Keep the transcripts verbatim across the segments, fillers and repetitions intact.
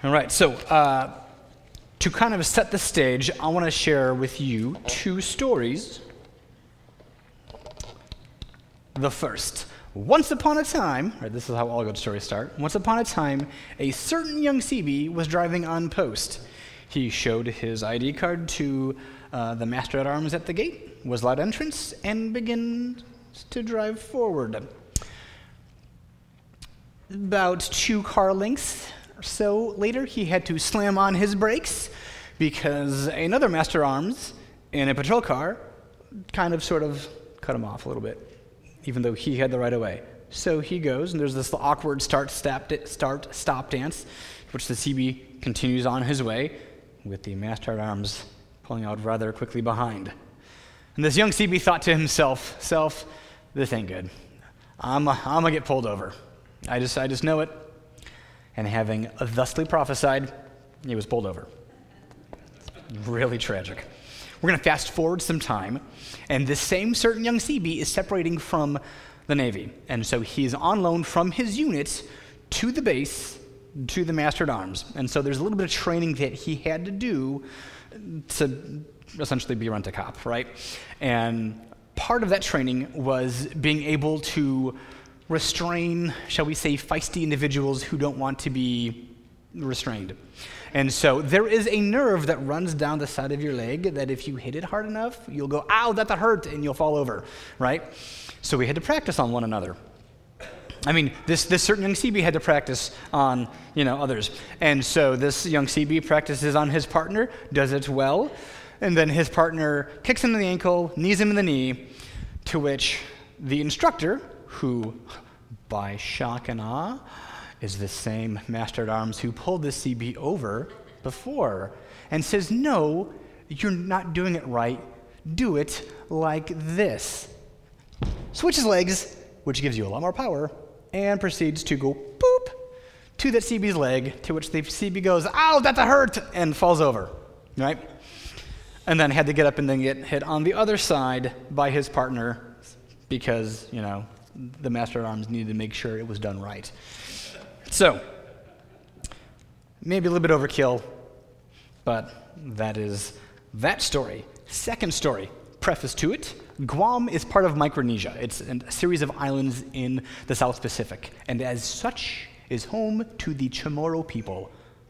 All right, so uh, to kind of set the stage, I want to share with you two stories. The first, once upon a time, right, this is how all good stories start. Once upon a time, a certain young C B was driving on post. He showed his I D card to uh, the master at arms at the gate, was allowed entrance, and began to drive forward. About two car lengths or so later, he had to slam on his brakes because another master at arms in a patrol car kind of sort of cut him off a little bit, even though he had the right of way. So he goes, and there's this awkward start, stop, start, stop dance, which the C B continues on his way, with the master at arms pulling out rather quickly behind. And this young C B thought to himself, self, this ain't good. I'm, I'm gonna get pulled over. I just, I just know it. And having thusly prophesied, he was pulled over. Really tragic. We're going to fast forward some time, and this same certain young C B is separating from the Navy. And so he's on loan from his unit to the base, to the master at arms. And so there's a little bit of training that he had to do to essentially be rent-a-cop, right? And part of that training was being able to restrain, shall we say, feisty individuals who don't want to be restrained. And so there is a nerve that runs down the side of your leg that if you hit it hard enough, you'll go, ow, that hurt, and you'll fall over, right? So we had to practice on one another. I mean, this, this certain young C B had to practice on, you know, others. And so this young C B practices on his partner, does it well, and then his partner kicks him in the ankle, knees him in the knee, to which the instructor, who, by shock and awe, is the same master at arms who pulled this C B over before, and says, no, you're not doing it right. Do it like this. Switches legs, which gives you a lot more power, and proceeds to go boop to that C B's leg, to which the C B goes, ow, that's a hurt, and falls over, right? And then had to get up and then get hit on the other side by his partner because, you know, the master at arms needed to make sure it was done right. So, maybe a little bit overkill, but that is that story. Second story, preface to it. Guam is part of Micronesia. It's a series of islands in the South Pacific, and as such is home to the Chamorro people.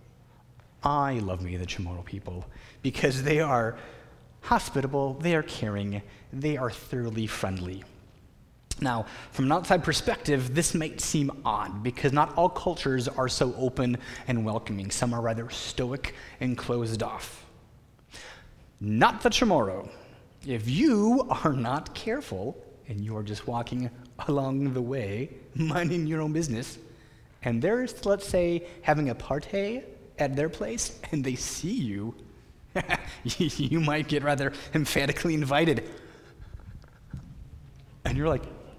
I love me the Chamorro people because they are hospitable, they are caring, they are thoroughly friendly. Now, from an outside perspective, this might seem odd because not all cultures are so open and welcoming. Some are rather stoic and closed off. Not the Chamorro. If you are not careful and you are just walking along the way, minding your own business, and they're, let's say, having a party at their place, and they see you, you might get rather emphatically invited. And you're like,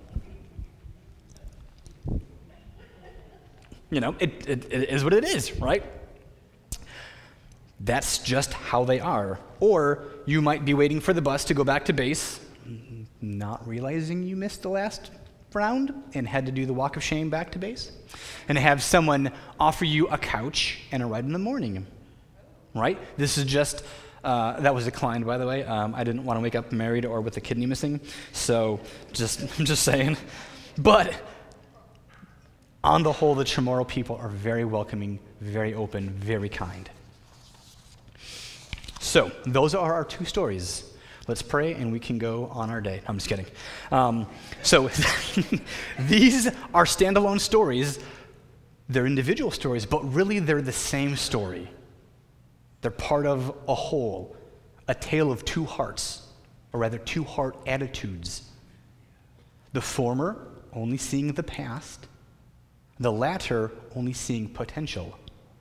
you know, it, it, it is what it is, right? That's just how they are. Or you might be waiting for the bus to go back to base, not realizing you missed the last round and had to do the walk of shame back to base, and have someone offer you a couch and a ride in the morning, right? This is just, uh, that was declined, by the way. Um, I didn't want to wake up married or with a kidney missing, so just, I'm just saying. But on the whole, the Chamorro people are very welcoming, very open, very kind. So, those are our two stories. Let's pray and we can go on our day. I'm just kidding. Um, so, these are standalone stories. They're individual stories, but really they're the same story. They're part of a whole, a tale of two hearts, or rather two heart attitudes. The former only seeing the past, the latter only seeing potential.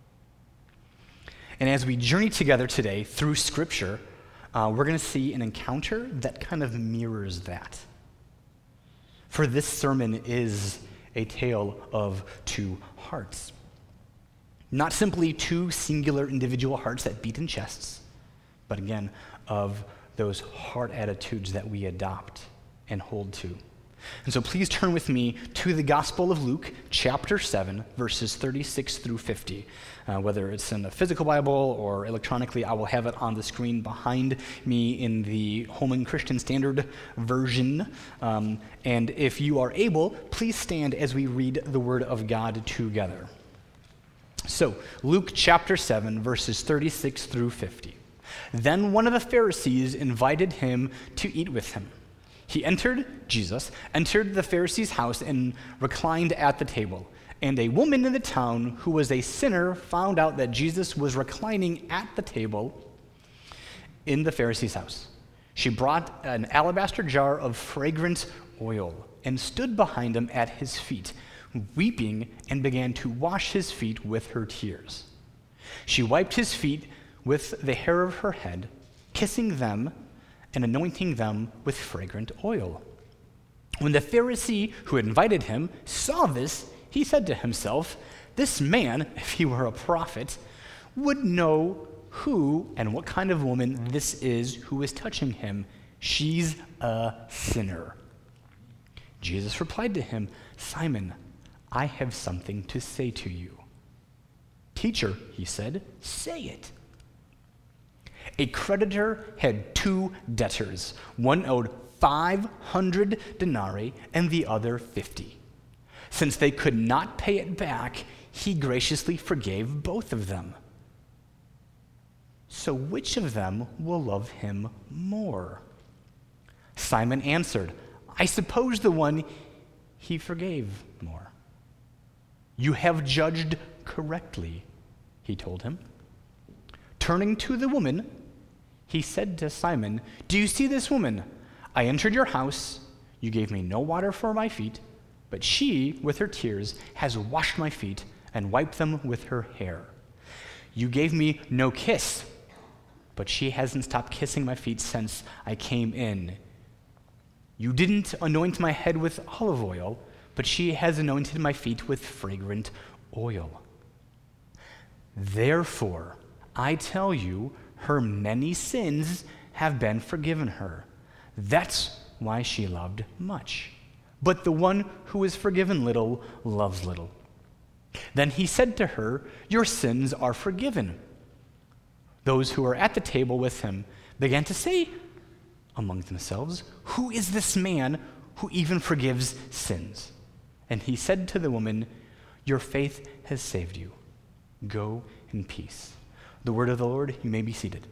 And as we journey together today through Scripture, uh, we're going to see an encounter that kind of mirrors that. For this sermon is a tale of two hearts. Not simply two singular individual hearts that beat in chests, but again, of those heart attitudes that we adopt and hold to. And so please turn with me to the Gospel of Luke, chapter seven, verses thirty-six through fifty. Uh, whether it's in a physical Bible or electronically, I will have it on the screen behind me in the Holman Christian Standard Version. Um, and if you are able, please stand as we read the Word of God together. So, Luke chapter seven, verses thirty-six through fifty. Then one of the Pharisees invited him to eat with him. He entered, Jesus, entered the Pharisee's house and reclined at the table. And a woman in the town who was a sinner found out that Jesus was reclining at the table in the Pharisee's house. She brought an alabaster jar of fragrant oil and stood behind him at his feet, weeping, and began to wash his feet with her tears. She wiped his feet with the hair of her head, kissing them and anointing them with fragrant oil. When the Pharisee who had invited him saw this, he said to himself, "This man, if he were a prophet, would know who and what kind of woman this is who is touching him. She's a sinner." Jesus replied to him, "Simon, I have something to say to you." "Teacher," he said, "say it." A creditor had two debtors. One owed five hundred denarii and the other fifty. Since they could not pay it back, he graciously forgave both of them. So which of them will love him more? Simon answered, "I suppose the one he forgave more." "You have judged correctly," he told him. Turning to the woman, he said to Simon, "Do you see this woman? I entered your house. You gave me no water for my feet, but she, with her tears, has washed my feet and wiped them with her hair. You gave me no kiss, but she hasn't stopped kissing my feet since I came in. You didn't anoint my head with olive oil, but she has anointed my feet with fragrant oil. Therefore, I tell you, her many sins have been forgiven her. That's why she loved much. But the one who is forgiven little loves little." Then he said to her, "Your sins are forgiven." Those who were at the table with him began to say among themselves, "Who is this man who even forgives sins?" And he said to the woman, "Your faith has saved you. Go in peace." The word of the Lord. You may be seated.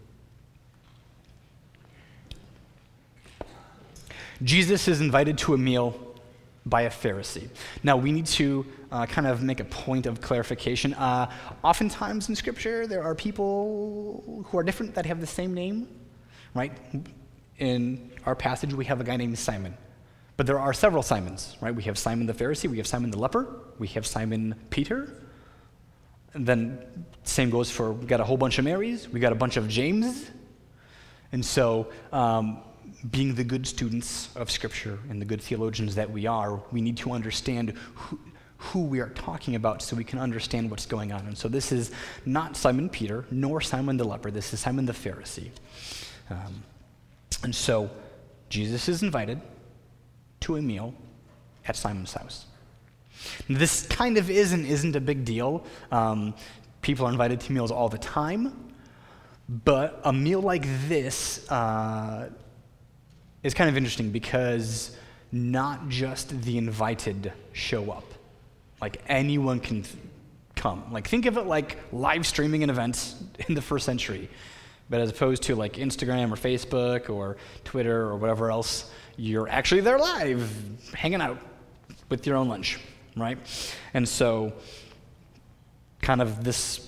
Jesus is invited to a meal by a Pharisee. Now, we need to uh, kind of make a point of clarification. Uh, oftentimes in Scripture, there are people who are different that have the same name, right? In our passage, we have a guy named Simon. But there are several Simons, right? We have Simon the Pharisee, we have Simon the leper, we have Simon Peter. And then same goes for, we got a whole bunch of Marys, we got a bunch of James. And so, um, being the good students of Scripture and the good theologians that we are, we need to understand who, who we are talking about so we can understand what's going on. And so this is not Simon Peter, nor Simon the leper. This is Simon the Pharisee. Um, and so Jesus is invited to a meal at Simon's house. This kind of is and isn't a big deal. Um, people are invited to meals all the time, but a meal like this uh, is kind of interesting because not just the invited show up. Like anyone can th- come. Like think of it like live streaming an event in the first century, but as opposed to like Instagram or Facebook or Twitter or whatever else, you're actually there live, hanging out with your own lunch, right? And so kind of this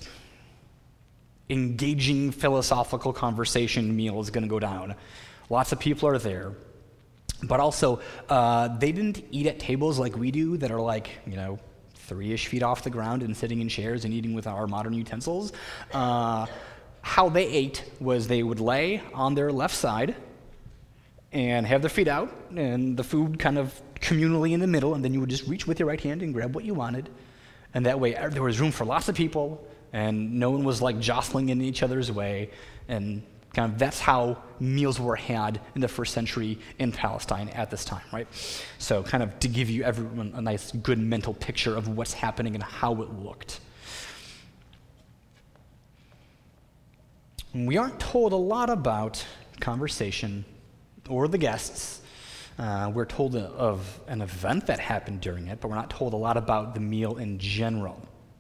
engaging philosophical conversation meal is going to go down. Lots of people are there. But also, uh, they didn't eat at tables like we do that are like, you know, three-ish feet off the ground and sitting in chairs and eating with our modern utensils. Uh, how they ate was they would lay on their left side and have their feet out and the food kind of communally in the middle, and then you would just reach with your right hand and grab what you wanted. And that way there was room for lots of people and no one was like jostling in each other's way, and Kind of that's how meals were had in the first century in Palestine at this time, right? So kind of to give you everyone a nice, good mental picture of what's happening and how it looked. We aren't told a lot about conversation or the guests. Uh, we're told of an event that happened during it, but we're not told a lot about the meal in general.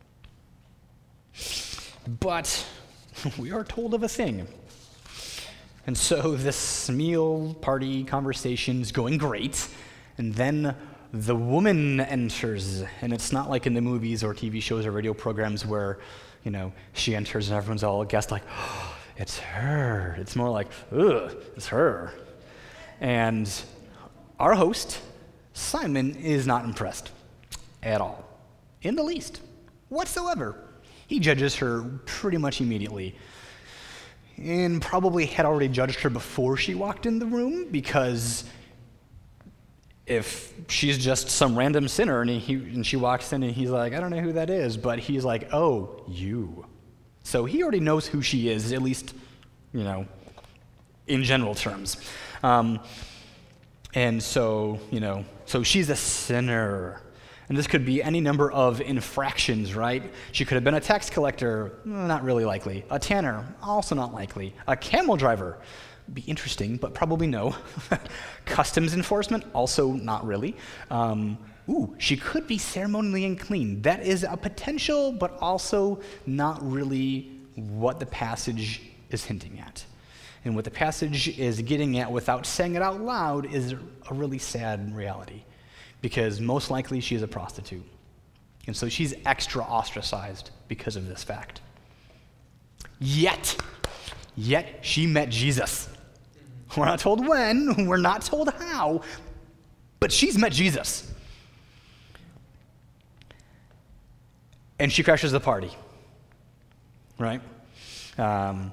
But we are told of a thing. And so this meal, party, conversation is going great, and then the woman enters, and it's not like in the movies or T V shows or radio programs where, you know, she enters and everyone's all aghast like, oh, it's her. It's more like, ugh, it's her. And our host, Simon, is not impressed at all, in the least, whatsoever. He judges her pretty much immediately, and probably had already judged her before she walked in the room, because if she's just some random sinner and, he, and she walks in and he's like, I don't know who that is, but he's like, oh, you. So he already knows who she is, at least, you know, in general terms. Um, and so, you know, so she's a sinner. And this could be any number of infractions, right? She could have been a tax collector, not really likely. A tanner, also not likely. A camel driver, be interesting, but probably no. Customs enforcement, also not really. Um, ooh, she could be ceremonially unclean. That is a potential, but also not really what the passage is hinting at. And what the passage is getting at without saying it out loud is a really sad reality, because most likely she is a prostitute. And so she's extra ostracized because of this fact. Yet, yet she met Jesus. We're not told when, we're not told how, but she's met Jesus. And she crashes the party, right? Um,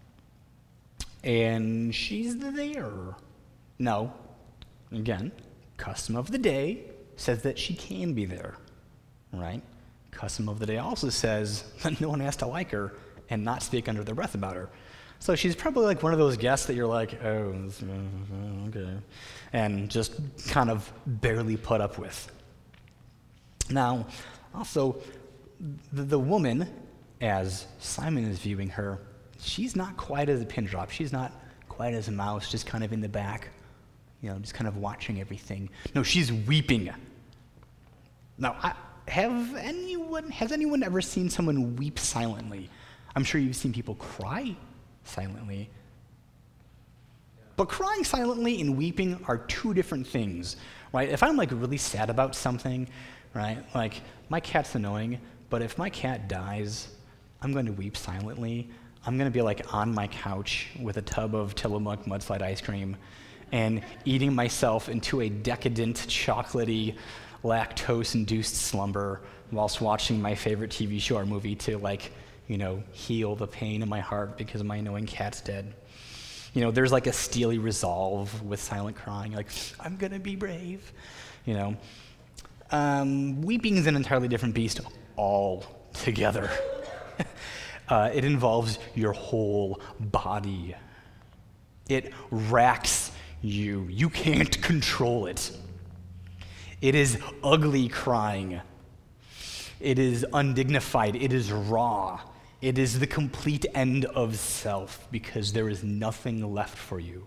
and she's there. No, again, custom of the day says that she can be there, right? Custom of the day also says that no one has to like her and not speak under their breath about her. So she's probably like one of those guests that you're like, oh, okay, and just kind of barely put up with. Now, also, the, the woman, as Simon is viewing her, she's not quite as a pin drop. She's not quite as a mouse, just kind of in the back, you know, just kind of watching everything. No, she's weeping. Now, I, have anyone, has anyone ever seen someone weep silently? I'm sure you've seen people cry silently. But crying silently and weeping are two different things, right? If I'm like really sad about something, right? Like, my cat's annoying, but if my cat dies, I'm going to weep silently. I'm going to be like on my couch with a tub of Tillamook mudslide ice cream and eating myself into a decadent, chocolatey, lactose-induced slumber whilst watching my favorite T V show or movie to, like, you know, heal the pain in my heart because my annoying cat's dead. You know, there's like a steely resolve with silent crying, like, I'm gonna be brave, you know. Um, weeping is an entirely different beast altogether. uh, it involves your whole body. It racks you. You can't control it. It is ugly crying. It is undignified. It is raw. It is the complete end of self because there is nothing left for you.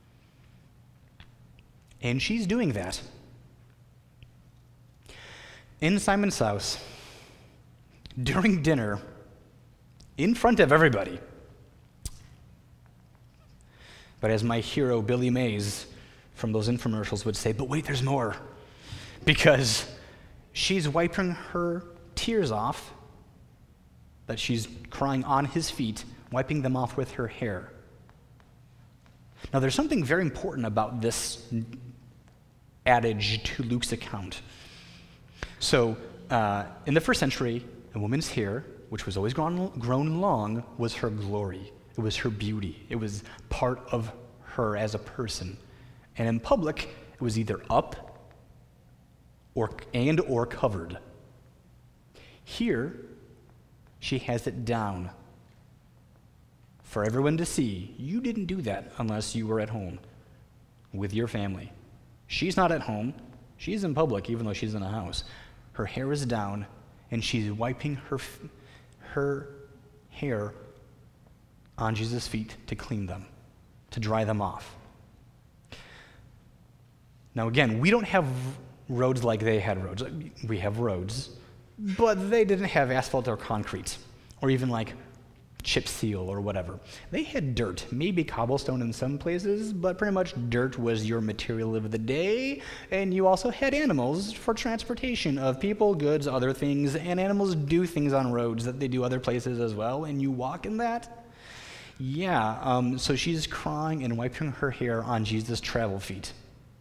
And she's doing that. In Simon's house, during dinner, in front of everybody. But as my hero Billy Mays from those infomercials would say, but wait, there's more. Because she's wiping her tears off that she's crying on his feet, wiping them off with her hair. Now, there's something very important about this adage to Luke's account. So, uh, in the first century, a woman's hair, which was always grown, grown long, was her glory. It was her beauty. It was part of her as a person. And in public, it was either up or and or covered. Here, she has it down, for everyone to see. You didn't do that unless you were at home with your family. She's not at home. She's in public, even though she's in a house. Her hair is down, and she's wiping her, her hair on Jesus' feet to clean them, to dry them off. Now again, we don't have roads like they had roads. We have roads, but they didn't have asphalt or concrete, or even like chip seal or whatever. They had dirt, maybe cobblestone in some places, but pretty much dirt was your material of the day, and you also had animals for transportation of people, goods, other things, and animals do things on roads that they do other places as well, and you walk in that. Yeah, um, so she's crying and wiping her hair on Jesus' travel feet.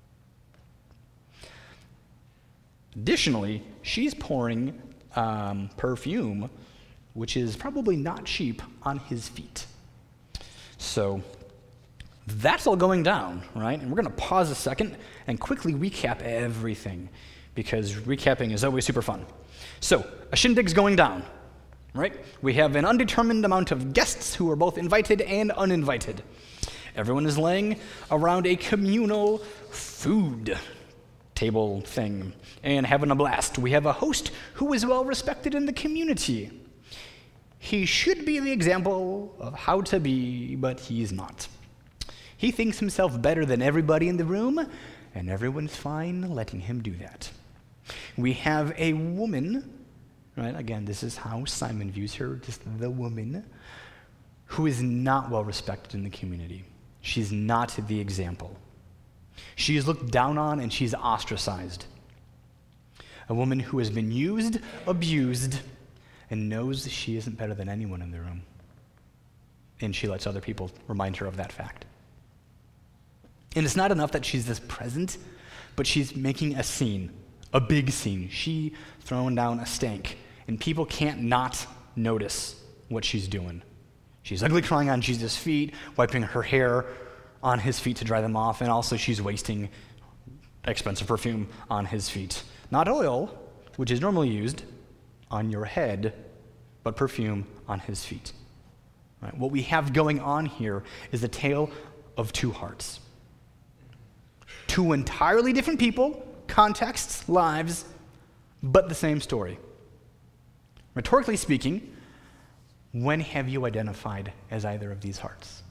Additionally, she's pouring um, perfume, which is probably not cheap, on his feet. So that's all going down, right? And we're going to pause a second and quickly recap everything, because recapping is always super fun. So a shindig's going down, right? We have an undetermined amount of guests who are both invited and uninvited. Everyone is laying around a communal food table thing and having a blast. We have a host who is well respected in the community. He should be the example of how to be, but he's not. He thinks himself better than everybody in the room, and everyone's fine letting him do that. We have a woman, right? Again, this is how Simon views her, just the woman, who is not well respected in the community. She's not the example. She is looked down on and she's ostracized. A woman who has been used, abused, and knows she isn't better than anyone in the room. And she lets other people remind her of that fact. And it's not enough that she's this present, but she's making a scene, a big scene. She throwing down a stank, and people can't not notice what she's doing. She's ugly crying on Jesus' feet, wiping her hair on his feet to dry them off, and also she's wasting expensive perfume on his feet. Not oil, which is normally used on your head, but perfume on his feet. Right? What we have going on here is a tale of two hearts. Two entirely different people, contexts, lives, but the same story. Rhetorically speaking, when have you identified as either of these hearts?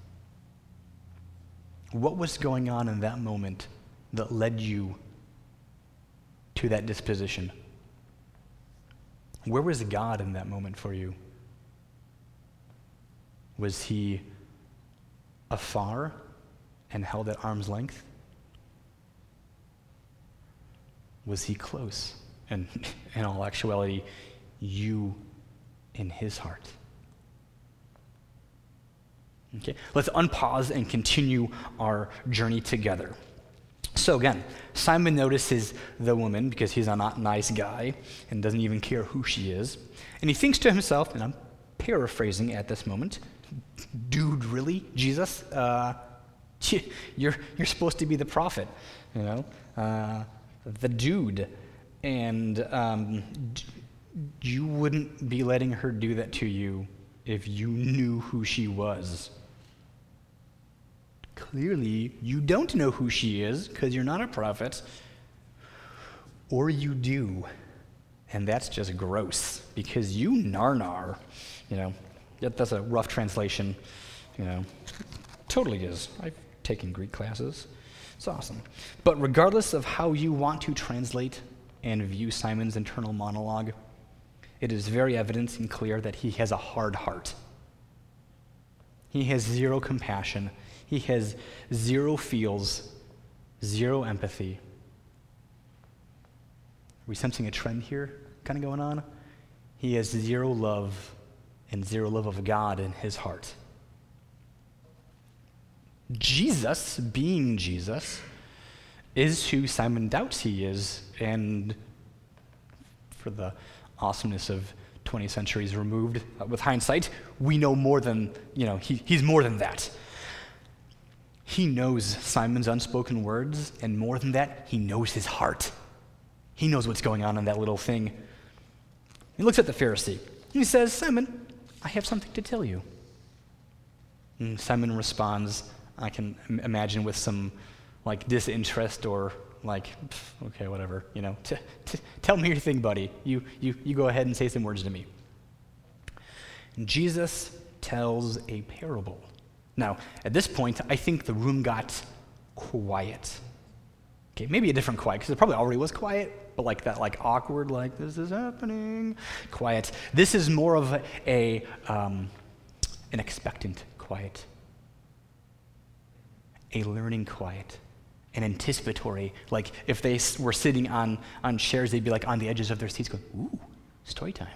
What was going on in that moment that led you to that disposition? Where was God in that moment for you? Was he afar and held at arm's length? Was he close? And in all actuality, you in his heart? Okay, let's unpause and continue our journey together. So again, Simon notices the woman because he's a not nice guy and doesn't even care who she is. And he thinks to himself, and I'm paraphrasing at this moment, dude, really? Jesus? Uh, you're, you're supposed to be the prophet, you know? Uh, the dude. And um, d- you wouldn't be letting her do that to you if you knew who she was. Clearly, you don't know who she is because you're not a prophet. Or you do. And that's just gross because you narnar. You know, that, that's a rough translation. You know, totally is. I've taken Greek classes. It's awesome. But regardless of how you want to translate and view Simon's internal monologue, it is very evident and clear that he has a hard heart. He has zero compassion. He has zero feels, zero empathy. Are we sensing a trend here kind of going on? He has zero love and zero love of God in his heart. Jesus, being Jesus, is who Simon doubts he is, and for the awesomeness of twenty centuries removed, uh, with hindsight, we know more than, you know, he, he's more than that. He knows Simon's unspoken words, and more than that, he knows his heart. He knows what's going on in that little thing. He looks at the Pharisee. He says, Simon, I have something to tell you. And Simon responds, I can im- imagine with some like disinterest or like, okay, whatever, you know, t- t- tell me your thing, buddy. You, you, you go ahead and say some words to me. And Jesus tells a parable. Now, at this point, I think the room got quiet. Okay, maybe a different quiet, because it probably already was quiet, but like that like awkward, like, this is happening, quiet. This is more of a, a um, an expectant quiet, a learning quiet, an anticipatory, like if they s- were sitting on, on chairs, they'd be like on the edges of their seats going, ooh, story time.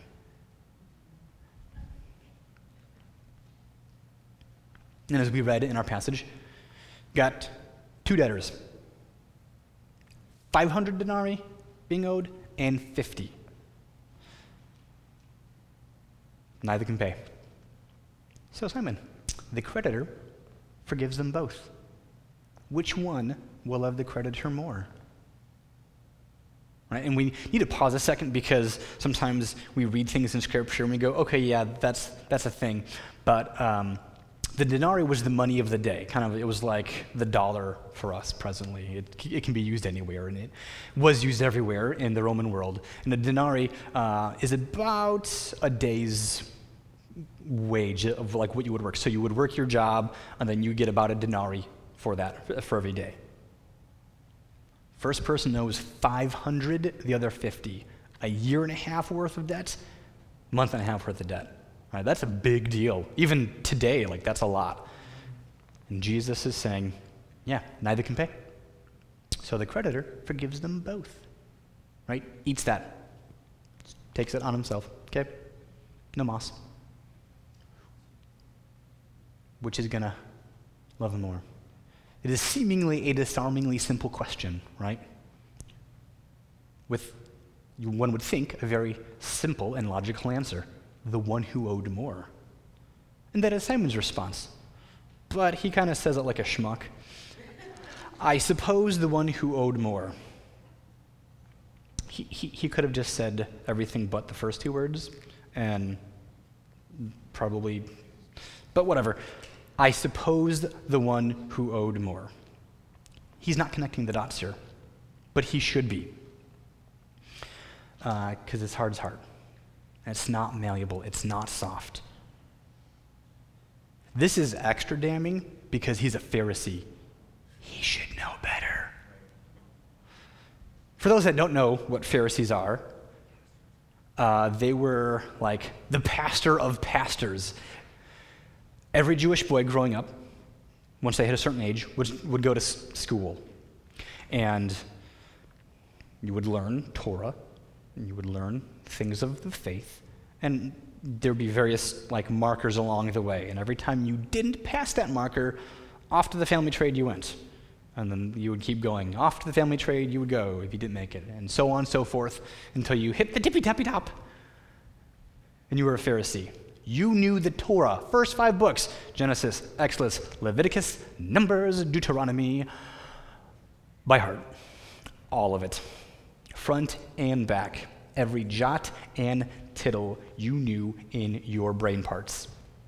And as we read in our passage, got two debtors, five hundred denarii being owed and fifty. Neither can pay. So Simon, the creditor, forgives them both. Which one will love the creditor more? Right? And we need to pause a second because sometimes we read things in Scripture and we go, okay, yeah, that's that's a thing. But um, the denarii was the money of the day. Kind of, it was like the dollar for us presently. It, it can be used anywhere, and it was used everywhere in the Roman world. And a denarii uh, is about a day's wage of like what you would work. So you would work your job, and then you get about a denarii for that, for every day. First person owes five hundred, the other fifty. A year and a half worth of debt, month and a half worth of debt. Right, that's a big deal. Even today, like that's a lot. And Jesus is saying, yeah, neither can pay. So the creditor forgives them both. Right? Eats that. Takes it on himself. Okay? No mas. Which is gonna love him more? It is seemingly a disarmingly simple question, right? With, one would think, a very simple and logical answer. The one who owed more. And that is Simon's response. But he kind of says it like a schmuck. I suppose the one who owed more. He, he, he could have just said everything but the first two words, and probably, but whatever. I suppose the one who owed more. He's not connecting the dots here, but he should be. Because uh, his heart is hard. It's not malleable. It's not soft. This is extra damning because he's a Pharisee. He should know better. For those that don't know what Pharisees are, uh, they were like the pastor of pastors. Every Jewish boy growing up, once they hit a certain age, would, would go to s- school. And you would learn Torah, and you would learn things of the faith, and there'd be various like markers along the way. And every time you didn't pass that marker, off to the family trade you went. And then you would keep going. Off to the family trade you would go if you didn't make it, and so on and so forth until you hit the tippy-tappy top. And you were a Pharisee. You knew the Torah, first five books, Genesis, Exodus, Leviticus, Numbers, Deuteronomy, by heart. All of it. Front and back. Every jot and tittle you knew in your brain parts.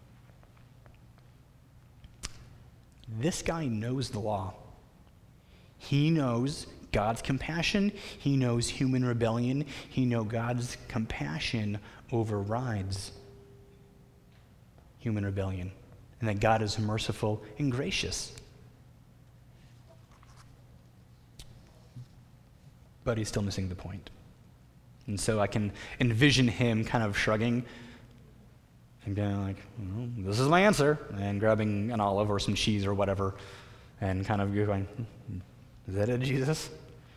This guy knows the law. He knows God's compassion. He knows human rebellion. He knows God's compassion overrides human rebellion, and that God is merciful and gracious. But he's still missing the point. And so I can envision him kind of shrugging and being like, well, this is my answer, and grabbing an olive or some cheese or whatever, and kind of going, is that it, Jesus?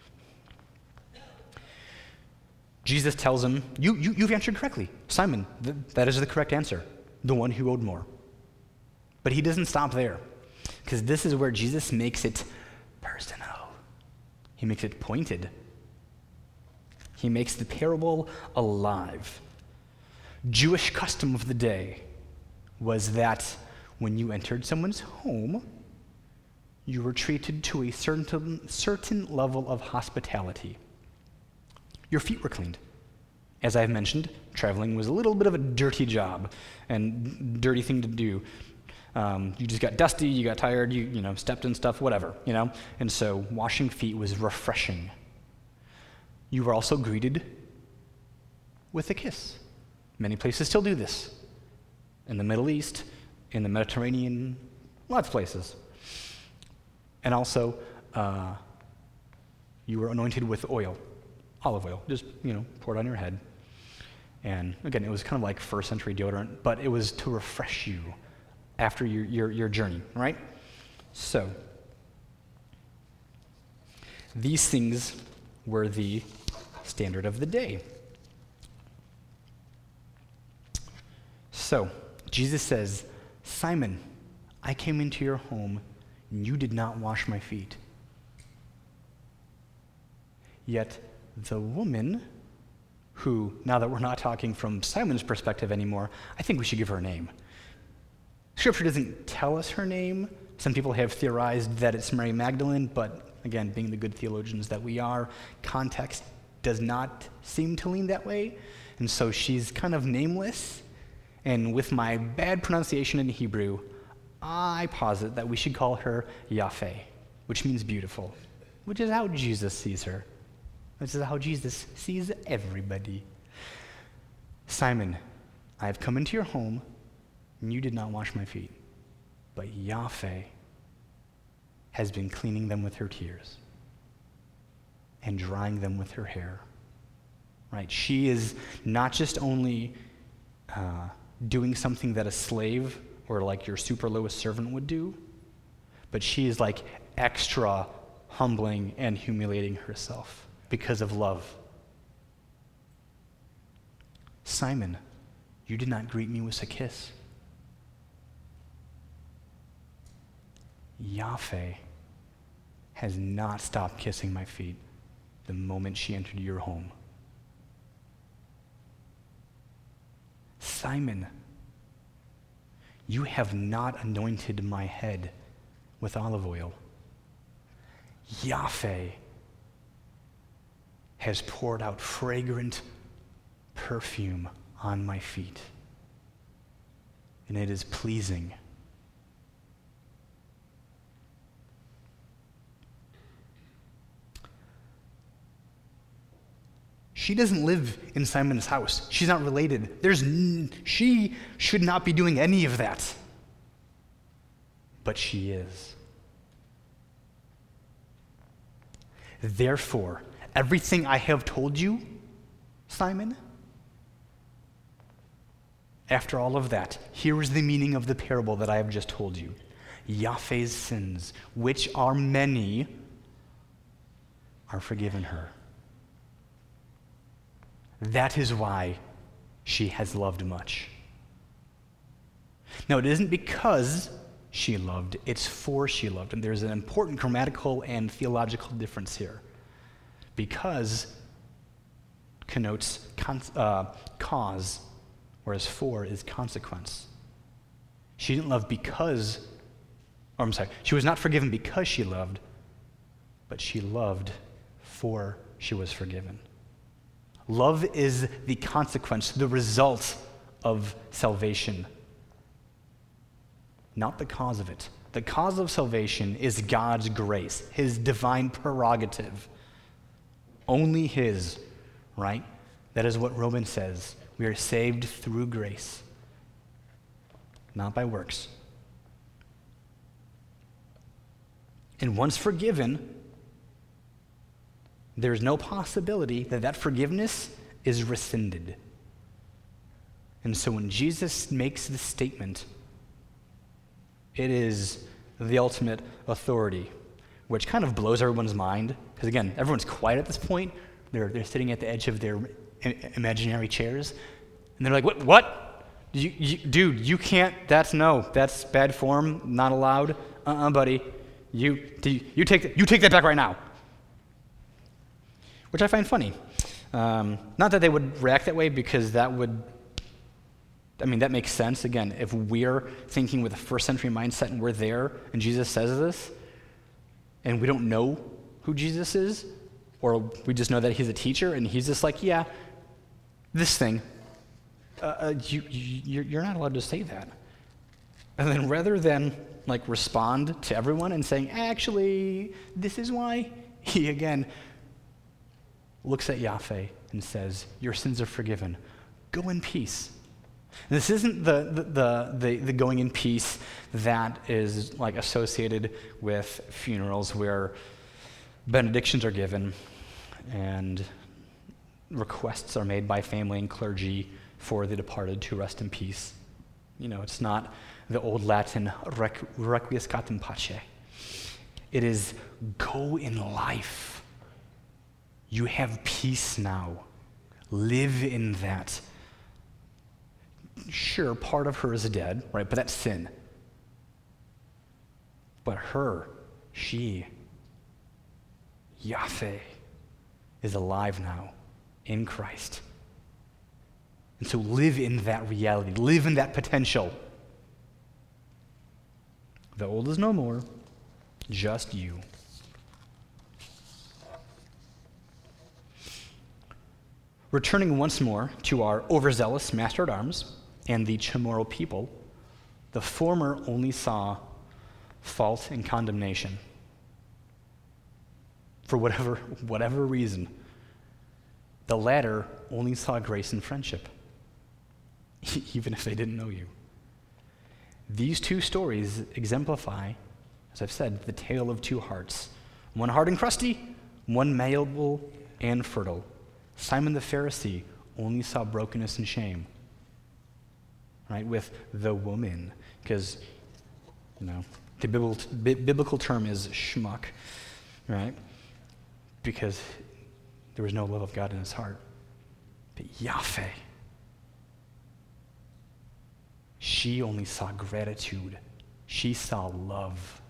Jesus tells him, you, you, you've answered correctly. Simon, th- that is the correct answer. The one who owed more. But he doesn't stop there, because this is where Jesus makes it personal. He makes it pointed. He makes the parable alive. Jewish custom of the day was that when you entered someone's home, you were treated to a certain, certain level of hospitality. Your feet were cleaned. As I've mentioned, traveling was a little bit of a dirty job and dirty thing to do. Um, you just got dusty, you got tired, you, you know, stepped in stuff, whatever, you know? And so washing feet was refreshing. You were also greeted with a kiss. Many places still do this. In the Middle East, in the Mediterranean, lots of places. And also, uh, you were anointed with oil, olive oil, just, you know, poured on your head. And again, it was kind of like first century deodorant, but it was to refresh you after your, your, your journey, right? So, these things were the standard of the day. So, Jesus says, Simon, I came into your home, and you did not wash my feet. Yet the woman who, now that we're not talking from Simon's perspective anymore, I think we should give her a name. Scripture doesn't tell us her name. Some people have theorized that it's Mary Magdalene, but again, being the good theologians that we are, context does not seem to lean that way. And so she's kind of nameless. And with my bad pronunciation in Hebrew, I posit that we should call her Yafeh, which means beautiful, which is how Jesus sees her. This is how Jesus sees everybody. Simon, I have come into your home, and you did not wash my feet, but Yafeh has been cleaning them with her tears and drying them with her hair. Right? She is not just only uh, doing something that a slave or like your super lowest servant would do, but she is like extra humbling and humiliating herself because of love. Simon, you did not greet me with a kiss. Yafeh has not stopped kissing my feet the moment she entered your home. Simon, you have not anointed my head with olive oil. Yafeh has poured out fragrant perfume on my feet, and it is pleasing. She doesn't live in Simon's house. She's not related. There's n- she should not be doing any of that. But she is. Therefore, everything I have told you, Simon, after all of that, here is the meaning of the parable that I have just told you. Yafeh's sins, which are many, are forgiven her. That is why she has loved much. Now, it isn't because she loved, it's for she loved. And there's an important grammatical and theological difference here. Because connotes con- uh, cause, whereas for is consequence. She didn't love because, or I'm sorry, she was not forgiven because she loved, but she loved for she was forgiven. Love is the consequence, the result of salvation, not the cause of it. The cause of salvation is God's grace, his divine prerogative. Only his, right? That is what Romans says. We are saved through grace, not by works. And once forgiven, there's no possibility that that forgiveness is rescinded. And so when Jesus makes this statement, it is the ultimate authority, which kind of blows everyone's mind. Because again, everyone's quiet at this point. They're, they're sitting at the edge of their imaginary chairs. And they're like, what? What? You, you, dude, you can't, that's no, that's bad form, not allowed. Uh-uh, buddy. You, you, you, take, the, you take that back right now. Which I find funny. Um, not that they would react that way, because that would, I mean, that makes sense. Again, if we're thinking with a first century mindset and we're there and Jesus says this, and we don't know who Jesus is, or we just know that he's a teacher and he's just like, yeah, this thing, uh, uh, you, you, you're not allowed to say that. And then rather than like respond to everyone and saying, actually, this is why, he again looks at Yahweh and says, your sins are forgiven. Go in peace. This isn't the, the, the, the, the going in peace that is like associated with funerals where benedictions are given and requests are made by family and clergy for the departed to rest in peace. You know, it's not the old Latin requ- requiescat in pace. It is go in life. You have peace now. Live in that. Sure, part of her is dead, right? But that's sin. But her, she, Yahweh, is alive now in Christ. And so live in that reality. Live in that potential. The old is no more, just you. Returning once more to our overzealous master-at-arms and the Chamorro people, the former only saw fault and condemnation. For whatever, whatever reason, the latter only saw grace and friendship, even if they didn't know you. These two stories exemplify, as I've said, the tale of two hearts. One hard and crusty, one malleable and fertile. Simon the Pharisee only saw brokenness and shame, right, with the woman, because, you know, the biblical, b- biblical term is schmuck, right, because there was no love of God in his heart. But Yahweh, she only saw gratitude. She saw love.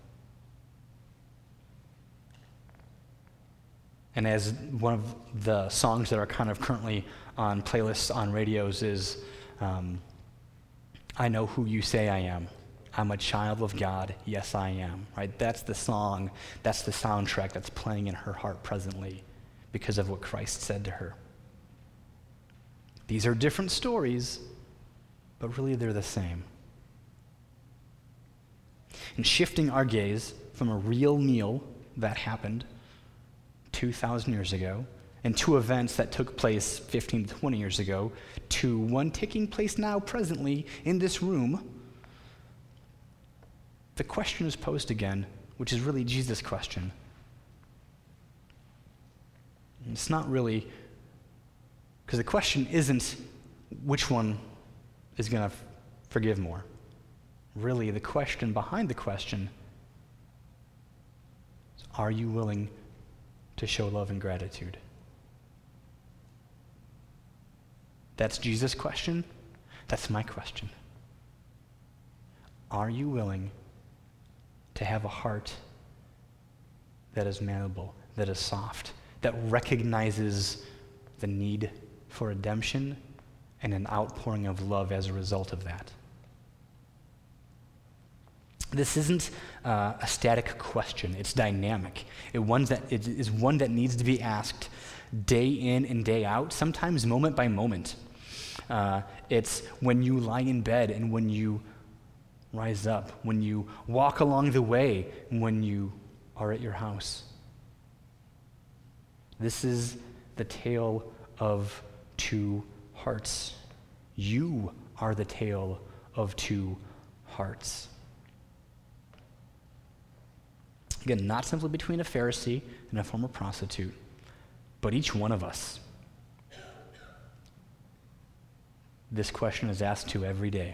And as one of the songs that are kind of currently on playlists on radios is, um, I know who you say I am. I'm a child of God. Yes, I am. Right? That's the song. That's the soundtrack that's playing in her heart presently because of what Christ said to her. These are different stories, but really they're the same. And shifting our gaze from a real meal that happened two thousand years ago and two events that took place fifteen to twenty years ago to one taking place now presently in this room, the question is posed again, which is really Jesus' question. And it's not really, because the question isn't which one is going to f- forgive more. Really, the question behind the question is, are you willing to show love and gratitude? That's Jesus' question. That's my question. Are you willing to have a heart that is malleable, that is soft, that recognizes the need for redemption and an outpouring of love as a result of that? This isn't uh, a static question. It's dynamic. It, one's that, it is one that needs to be asked day in and day out, sometimes moment by moment. Uh, it's when you lie in bed and when you rise up, when you walk along the way, and when you are at your house. This is the tale of two hearts. You are the tale of two hearts. Again, not simply between a Pharisee and a former prostitute, but each one of us. This question is asked to every day.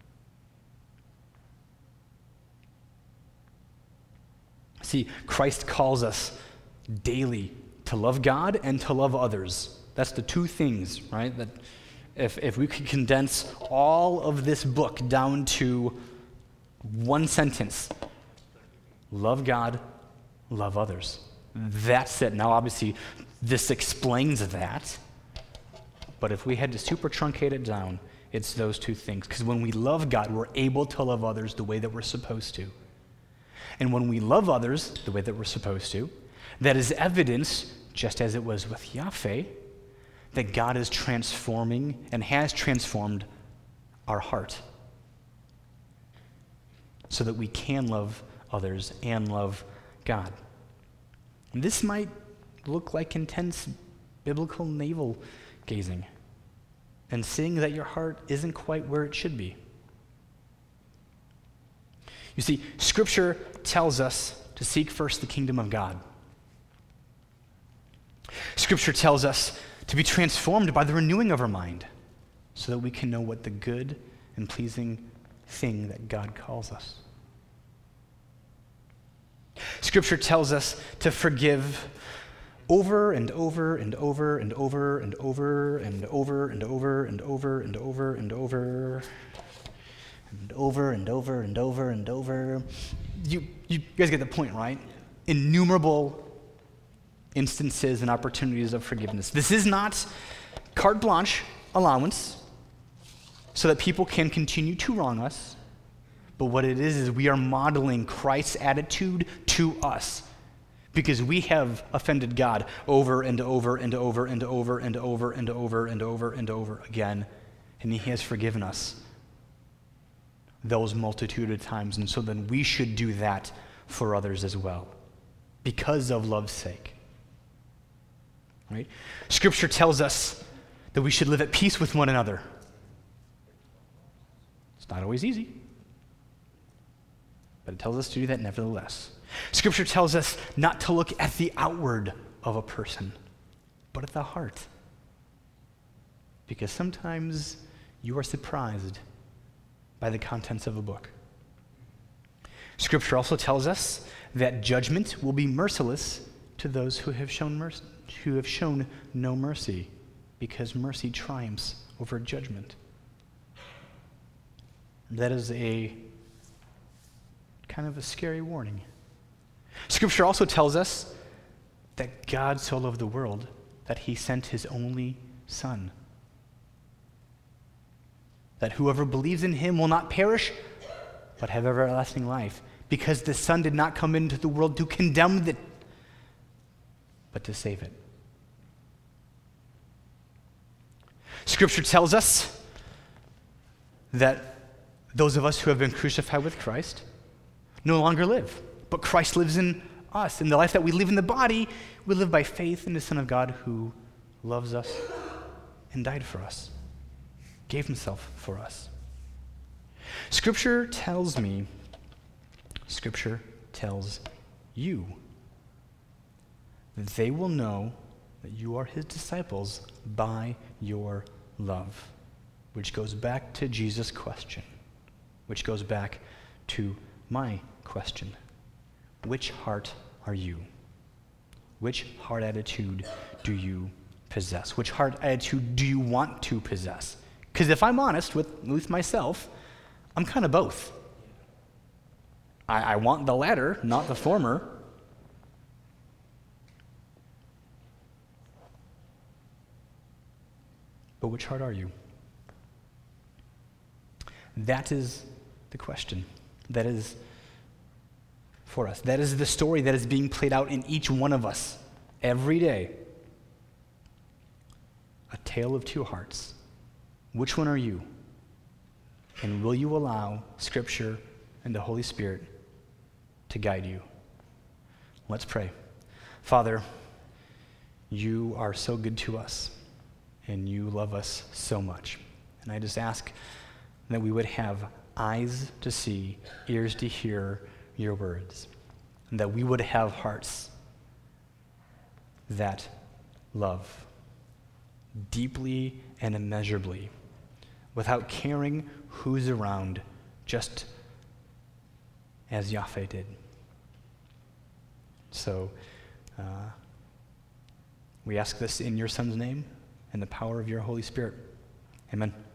See, Christ calls us daily to love God and to love others. That's the two things, right? That if, if we could condense all of this book down to one sentence, love God, love others. That's it. Now, obviously, this explains that. But if we had to super truncate it down, it's those two things. Because when we love God, we're able to love others the way that we're supposed to. And when we love others the way that we're supposed to, that is evidence, just as it was with Yahweh, that God is transforming and has transformed our heart. so that we can love others and love God. And this might look like intense biblical navel gazing and seeing that your heart isn't quite where it should be. You see, Scripture tells us to seek first the kingdom of God. Scripture tells us to be transformed by the renewing of our mind so that we can know what the good and pleasing thing that God calls us. Scripture tells us to forgive over and over and over and over and over and over and over and over and over and over and over and over and over and over. You, you guys get the point, right? Innumerable instances and opportunities of forgiveness. This is not carte blanche allowance so that people can continue to wrong us, but what it is is we are modeling Christ's attitude to us because we have offended God over and over and over and over and over and over and over and over again, and he has forgiven us those multitude of times, and so then we should do that for others as well because of love's sake. Right? Scripture tells us that we should live at peace with one another. It's not always easy, but it tells us to do that nevertheless. Scripture tells us not to look at the outward of a person, but at the heart. Because sometimes you are surprised by the contents of a book. Scripture also tells us that judgment will be merciless to those who have shown mercy, who have shown no mercy, because mercy triumphs over judgment. That is a kind of a scary warning. Scripture also tells us that God so loved the world that he sent his only Son, that whoever believes in him will not perish, but have everlasting life, because the Son did not come into the world to condemn it, but to save it. Scripture tells us that those of us who have been crucified with Christ no longer live, but Christ lives in us. In the life that we live in the body, we live by faith in the Son of God who loves us and died for us, gave himself for us. Scripture tells me, Scripture tells you that they will know that you are his disciples by your love, which goes back to Jesus' question, which goes back to my question. Which heart are you? Which heart attitude do you possess? Which heart attitude do you want to possess? Because if I'm honest with, with myself, I'm kind of both. I, I want the latter, not the former. But which heart are you? That is the question. That is for us. That is the story that is being played out in each one of us every day. A tale of two hearts. Which one are you? And will you allow Scripture and the Holy Spirit to guide you? Let's pray. Father, you are so good to us, and you love us so much. And I just ask that we would have eyes to see, ears to hear your words, and that we would have hearts that love deeply and immeasurably, without caring who's around, just as Yahweh did. So uh, we ask this in your Son's name and the power of your Holy Spirit. Amen.